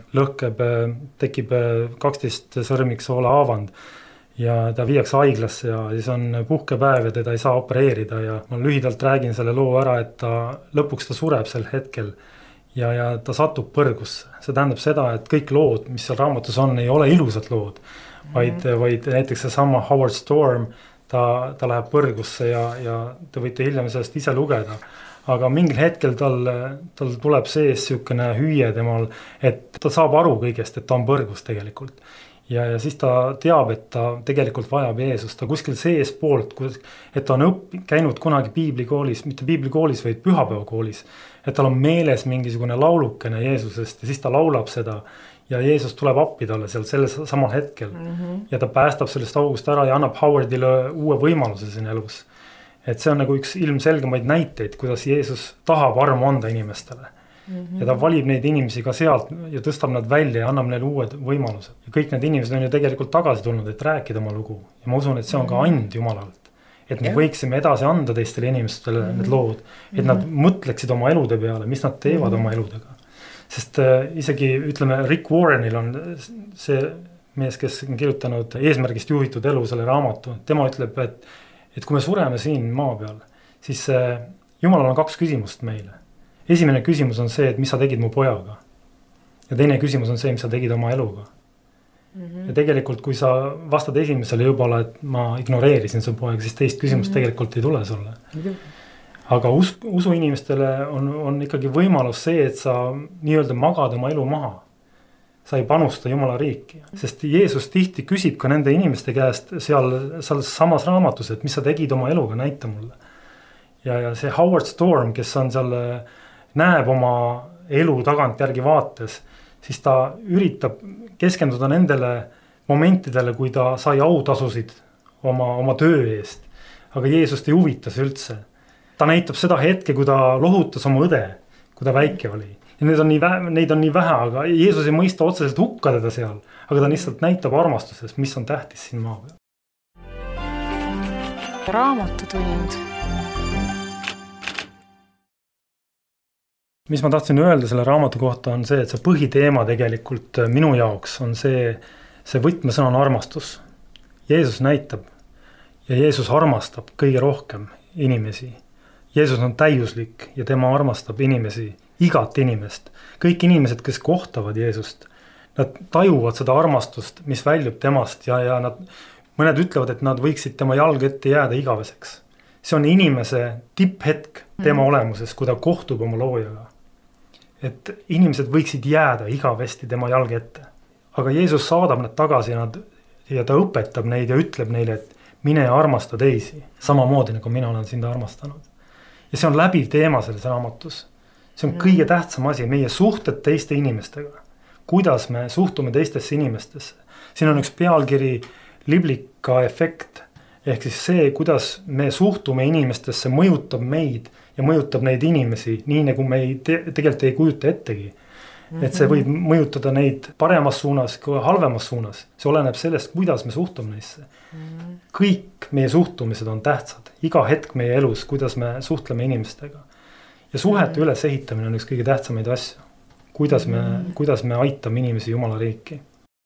tekib 12 sõrmiksoola haavand ja ta viiakse haiglasse ja siis on puhkepäev ja teda ei saa opereerida ja ma lühidalt räägin selle loo ära, et lõpuks ta sureb sel hetkel ja ta satub põrgusse. See tähendab seda, et kõik lood, mis seal raamatus on, ei ole ilusad lood, vaid näiteks see sama Howard Storm, ta läheb põrgusse ja te võite hiljem sellest ise lugeda. Aga mingil hetkel tal tuleb sees niisugune hüüe temal, et ta saab aru kõigest, et ta on põrgus tegelikult. Ja siis ta teab, et ta tegelikult vajab Jeesust. Ta kuskil sees poolt, et ta on käinud kunagi piiblikoolis, mitte piiblikoolis, vaid pühapäevakoolis. Et tal on meeles mingisugune laulukene Jeesusest ja siis ta laulab seda ja Jeesus tuleb appi talle seal selles samal hetkel. Ja ta päästab sellest august ära ja annab Howardile uue võimaluse siin elus. Et see on nagu üks ilmselgemaid näiteid, kuidas Jeesus tahab armu anda inimestele. Ja ta valib neid inimesi ka sealt ja tõstab nad välja ja annab neile uued võimalused. Ja kõik need inimesed on ju tegelikult tagasi tulnud, et rääkida oma lugu. Ja ma usun, et see on ka and Jumalalt. Et me võiksime edasi anda teistele inimestele need lood. Et nad mõtleksid oma elude peale, mis nad teevad oma eludega. Sest isegi, ütleme, Rick Warrenil on see mees, kes on kirjutanud Eesmärgist juhitud elu selle raamatu. Tema ütleb, et kui me sureme siin maa peal, siis Jumalal on 2 küsimust meile. Esimene küsimus on see, et mis sa tegid mu pojaga. Ja teine küsimus on see, mis sa tegid oma eluga. Ja tegelikult, kui sa vastad esimesele juba, et ma ignoreerisin su poega, siis teist küsimust tegelikult ei tule sulle. Aga usu inimestele on ikkagi võimalus see, et sa nii-öelda magad oma elu maha. Sa ei panusta Jumala riiki. Sest Jeesus tihti küsib ka nende inimeste käest seal samas raamatus, et mis sa tegid oma eluga, näita mulle. Ja see Howard Storm, kes on seal, näeb oma elu tagant järgi vaates, siis ta üritab keskenduda nendele momentidele, kui ta sai autasusid oma töö eest. Aga Jeesust ei huvita see üldse. Ta näitab seda hetke, kui ta lohutas oma õde, kui ta väike oli. Ja neid on nii vähe, aga Jeesus ei mõista otseselt hukka teda seal, aga ta lihtsalt näitab armastusest, mis on tähtis siin maa peal. Raamatutund. Mis ma tahtsin öelda selle raamatu kohta on see, et see põhiteema tegelikult minu jaoks on see võtmesõna on armastus. Jeesus näitab ja Jeesus armastab kõige rohkem inimesi. Jeesus on täiuslik ja tema armastab inimesi, igat inimest. Kõik inimesed, kes kohtavad Jeesust, nad tajuvad seda armastust, mis väljub temast ja mõned ütlevad, et nad võiksid tema jalg ette jääda igaveseks. See on inimese tipphetk tema olemuses, kui ta kohtub oma loojaga. Et inimesed võiksid jääda igavesti tema jalg ette. Aga Jeesus saadab nad tagasi ja ta õpetab neid ja ütleb neile, et mine ja armasta teisi. Samamoodi nagu mina olen sind armastanud. Ja see on läbiv teema selles raamatus. See on kõige tähtsam asi, meie suhted teiste inimestega. Kuidas me suhtume teistesse inimestesse. Siin on üks pealkiri liblika efekt. Ehk siis see, kuidas me suhtume inimestesse, mõjutab meid ja mõjutab neid inimesi, nii nagu me tegelikult ei kujuta ettegi. Et see võib mõjutada neid paremas suunas kui halvemas suunas. See oleneb sellest, kuidas me suhtume neisse. Kõik meie suhtumised on tähtsad. Iga hetk meie elus, kuidas me suhtleme inimestega. ja suhete ülesehitamine on üks kõige tähtsamaid asju. Kuidas me aitame inimesi Jumala riiki.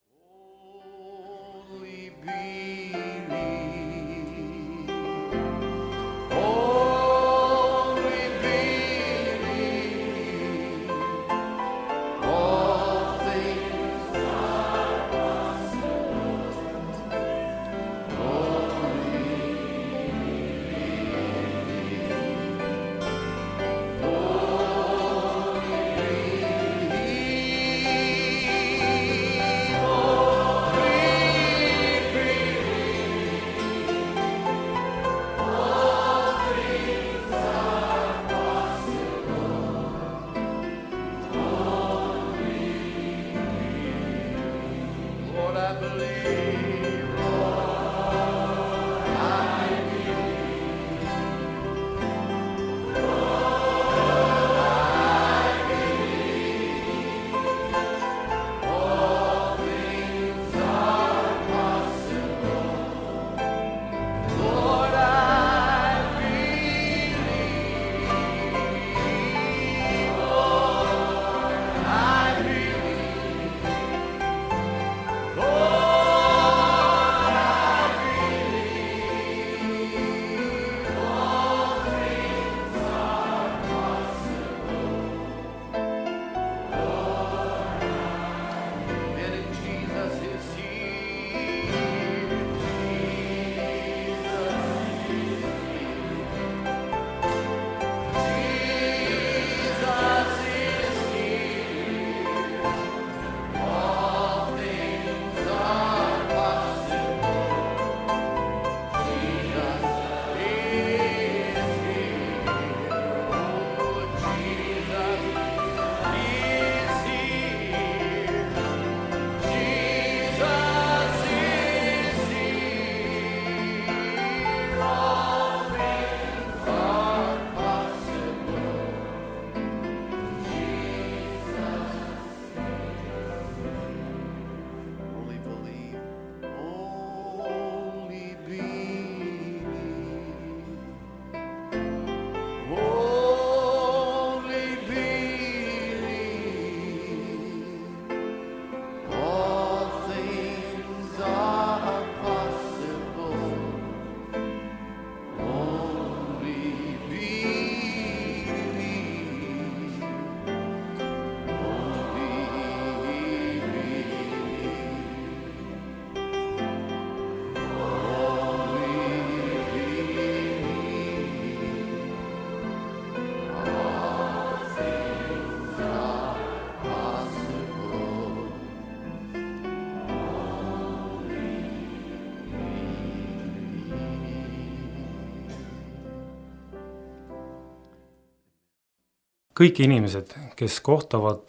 Kõik inimesed, kes kohtavad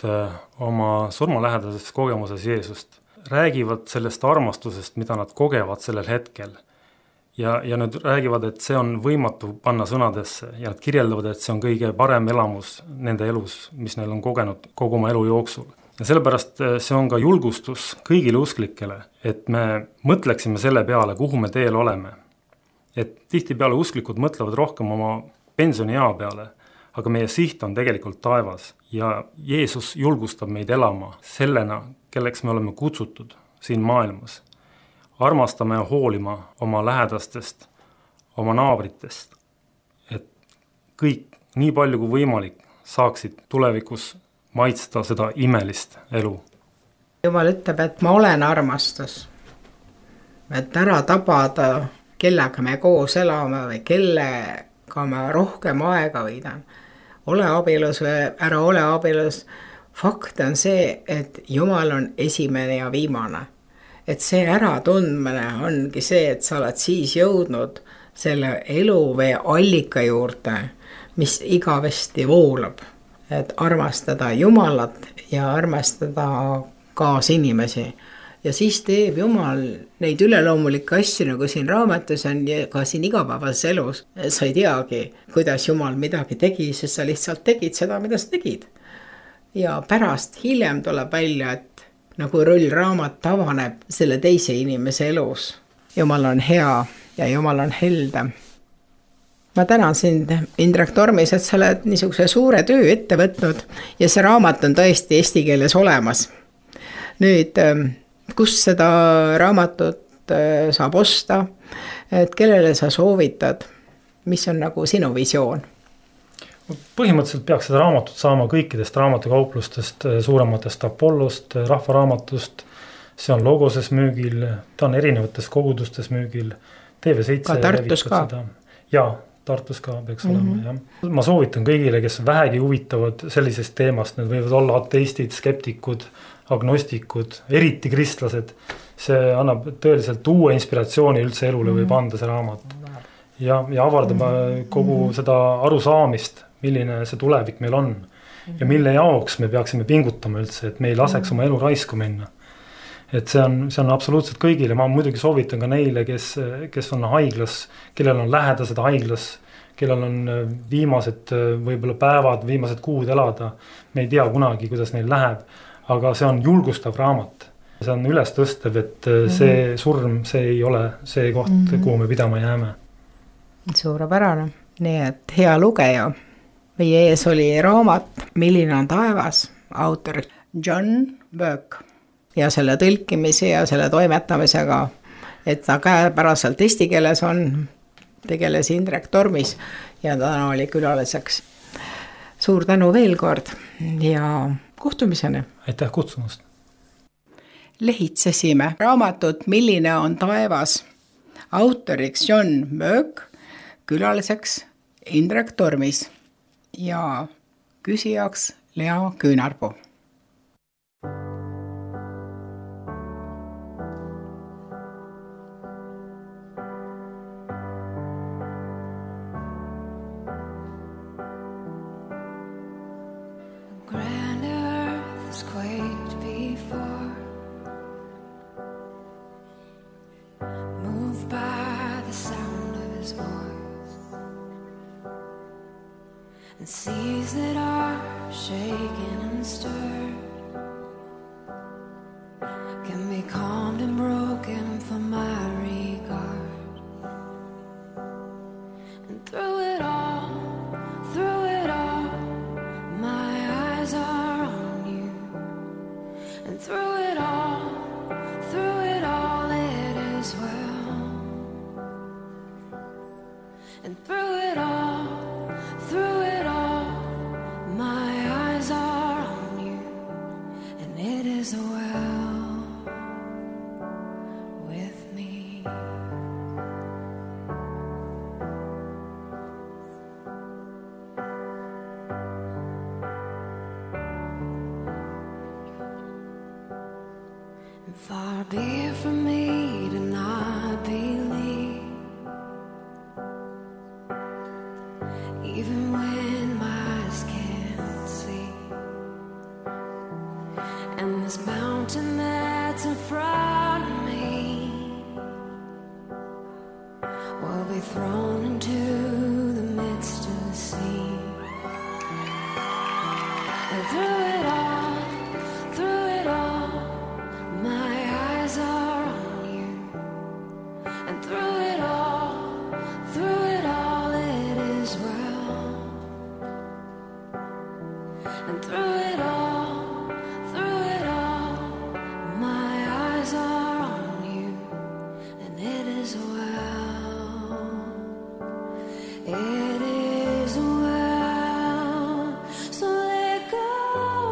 oma surmalähedases kogemuses Jeesust, räägivad sellest armastusest, mida nad kogevad sellel hetkel. Ja nad räägivad, et see on võimatu panna sõnadesse ja nad kirjeldavad, et see on kõige parem elamus nende elus, mis neil on kogenud kogu oma elu jooksul. Ja sellepärast see on ka julgustus kõigile usklikele, et me mõtleksime selle peale, kuhu me teel oleme. Et tihtipeale usklikud mõtlevad rohkem oma pensioniea peale, aga meie siht on tegelikult taevas ja Jeesus julgustab meid elama sellena, kelleks me oleme kutsutud siin maailmas. Armastama ja hoolima oma lähedastest, oma naabritest, et kõik nii palju kui võimalik saaksid tulevikus maitsta seda imelist elu. Jumal ütleb, et ma olen armastus, et ära tabada, kellega me koos elame või kellega me rohkem aega võidan. Ole abielus või ära ole abielus. Fakt on see, et Jumal on esimene ja viimane. Et see äratundmine ongi see, et sa oled siis jõudnud selle elu või allika juurde, mis igavesti voolab. Et armastada Jumalat ja armastada kaasinimesi. Ja siis teeb Jumal neid üleloomulikke asju, nagu siin raamatus on ja ka siin igapäevases elus. Sa ei teagi, kuidas Jumal midagi tegi, sest sa lihtsalt tegid seda, mida sa tegid. Ja pärast hiljem tuleb välja, et nagu rullraamat avaneb selle teise inimese elus. Jumal on hea ja Jumal on helde. ma tänan sind, Indrek Tormis, et sa oled niisuguse suure töö ette võtnud ja see raamat on tõesti eesti keeles olemas. Nüüd, kus seda raamatut saab osta, et kellele sa soovitad, mis on nagu sinu visioon? Põhimõtteliselt peaks seda raamatut saama kõikidest raamatukauplustest, suurematest Apollost, Rahvaraamatust, see on Logoses müügil, ta on erinevates kogudustes müügil, TV7 ka Tartus ka? Jaa, Tartus ka peaks olema, jah. Ma soovitan kõigile, kes vähegi huvitavad sellisest teemast, need võivad olla ateistid, skeptikud, agnostikud, eriti kristlased. See annab tõeliselt uue inspiratsiooni üldse elule võib anda see raamat. Ja avardab kogu seda arusaamist, milline see tulevik meil on ja mille jaoks me peaksime pingutama üldse, et me ei laseks oma elu raisku minna. Et see on absoluutselt kõigile, ma muidugi soovitan ka neile, kes on haiglas, kellel on lähedased haiglas, kellel on viimased võib-olla päevad, viimased kuud elada, me ei tea kunagi, kuidas neil läheb, aga see on julgustav raamat. See on üles tõstev, et see surm, see ei ole see koht, kuhu me pidama jääme. Suurepärane, nii et hea lugeja. Meie ees oli raamat Milline on taevas, autor John Burke ja selle tõlkimise ja selle toimetamisega, et ta käepäraselt eesti keeles on, tegeles Indrek Tormis ja ta oli külaliseks. Suur tänu veel kord ja kohtumiseni. Aitäh kutsumast. Lehitsesime raamatut Milline on taevas, autoriks John Burke, külaliseks Indrek Tormis ja küsijaks Lea Küünarpuu. And seas that are shaken and stirred can be calmed and broken for my regard. And through it all, my eyes are on you. And through it all, it is well. And through it all, my eyes are on you, and it is well with me. And far be it from me to not believe, even when my eyes can't see. And this mountain that's in front of me will be thrown into the midst of the sea. And through it all, my eyes are on you. And through it all, it is well. And through it all, my eyes are on you, and it is well. It is well. So let go.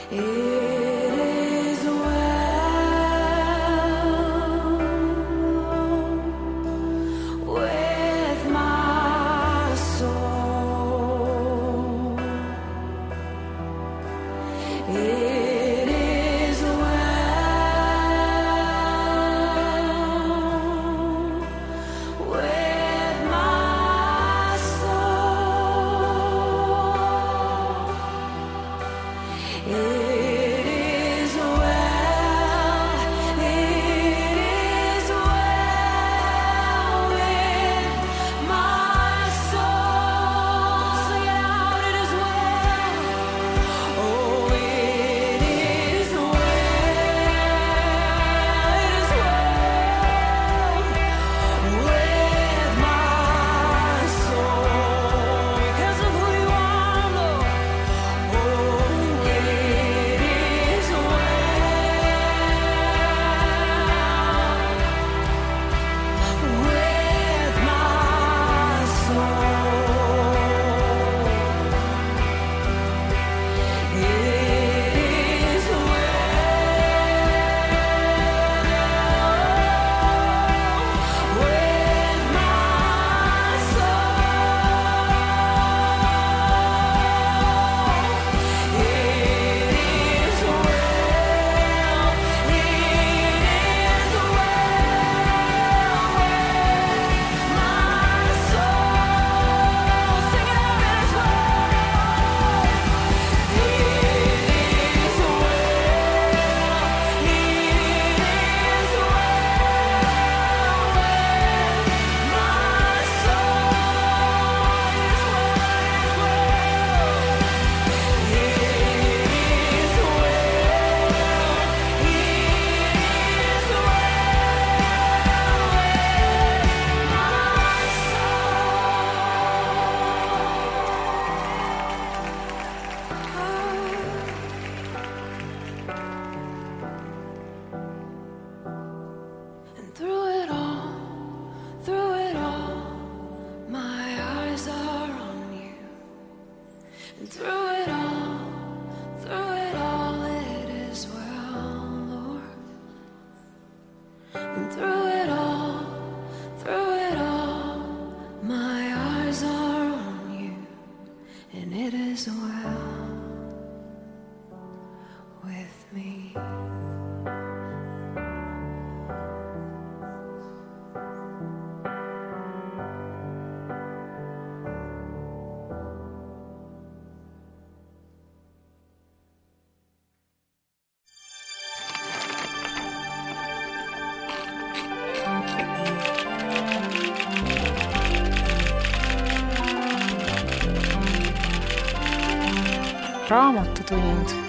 raamatutund